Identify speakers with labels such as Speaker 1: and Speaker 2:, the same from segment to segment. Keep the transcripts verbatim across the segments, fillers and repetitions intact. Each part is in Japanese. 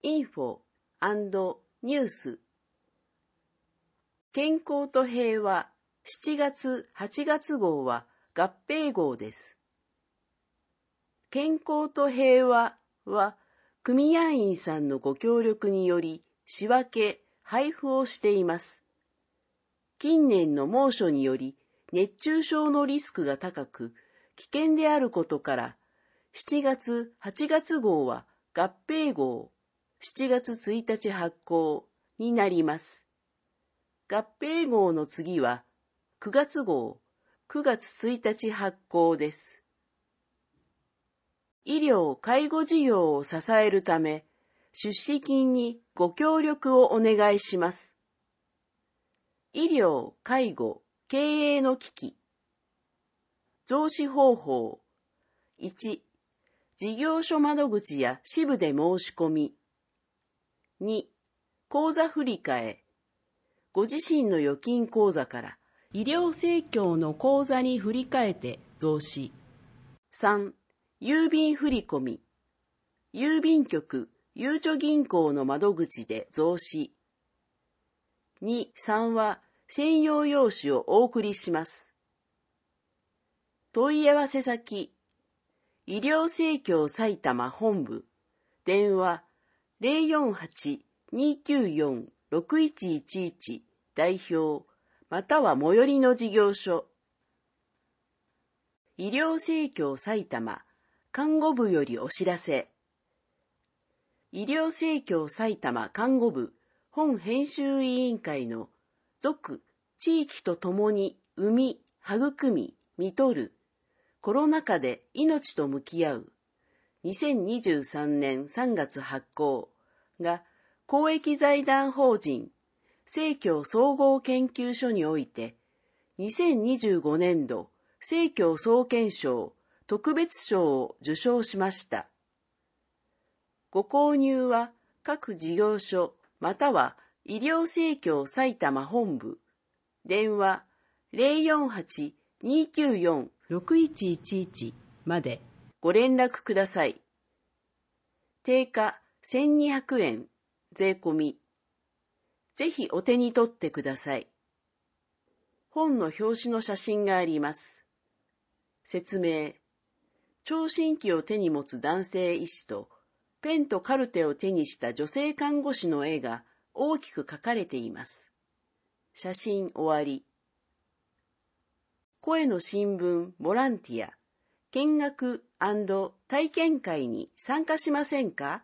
Speaker 1: インフォ&ニュース。健康と平和しちがつはちがつ号は合併号です。健康と平和は組合員さんのご協力により仕分け、配布をしています。近年の猛暑により熱中症のリスクが高く危険であることからしちがつはちがつ号は合併号しちがつついたち発行になります。合併号の次はくがつ号くがつついたち発行です。医療・介護事業を支えるため出資金にご協力をお願いします。医療・介護・経営の危機。増資方法。いち、事業所窓口や支部で申し込み。に、口座振替。ご自身の預金口座から医療生協の口座に振り替えて増資。さん、郵便振込。郵便局、ゆうちょ銀行の窓口で増資。に、さんは専用用紙をお送りします。問い合わせ先、医療生協埼玉本部、電話 ゼロよんはち にーきゅうよん ろくいちいちいち 代表、または最寄りの事業所。医療生協埼玉看護部よりお知らせ。医療生協埼玉看護部本編集委員会の続地域とともに生み、育み、看取るコロナ禍で命と向き合うにせんにじゅうさんねんさんがつ発行が公益財団法人生協総合研究所においてにせんにじゅうごねんど生協総研賞特別賞を受賞しました。ご購入は各事業所または医療生協埼玉本部電話 ゼロよんはち にーきゅうよん ろくいちいちいち までご連絡ください。定価せんにひゃくえん税込み。ぜひお手に取ってください。本の表紙の写真があります。説明。聴診器を手に持つ男性医師とペンとカルテを手にした女性看護師の絵が大きく描かれています。写真終わり。声の新聞ボランティア見学&体験会に参加しませんか？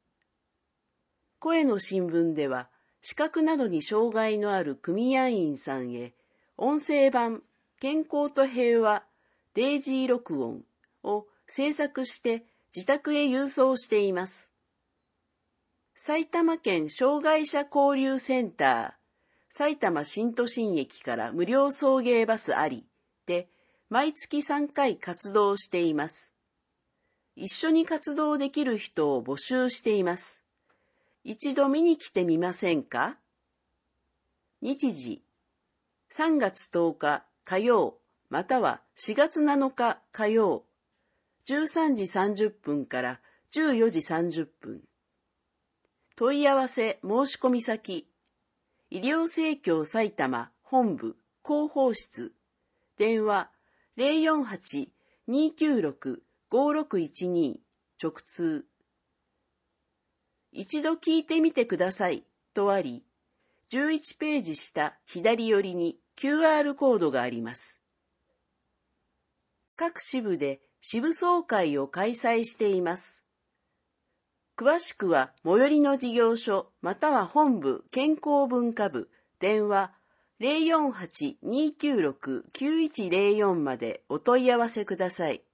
Speaker 1: 声の新聞では視覚などに障害のある組合員さんへ音声版健康と平和デイジー録音を制作して自宅へ郵送しています。埼玉県障害者交流センター埼玉新都心駅から無料送迎バスありで毎月さんかい活動しています。一緒に活動できる人を募集しています。一度見に来てみませんか？日時さんがつとおか火曜またはしがつなのか火曜じゅうさんじさんじゅっぷんからじゅうよじさんじゅっぷん。問い合わせ申し込み先医療生協埼玉本部広報室電話 ゼロよんはち にーきゅうろく ごろくいちに直通。一度聞いてみてくださいとあり、じゅういちページ下左寄りに キューアール コードがあります。各支部で支部総会を開催しています。詳しくは最寄りの事業所または本部健康文化部電話 ゼロよんはち にーきゅうろく きゅういちゼロよん までお問い合わせください。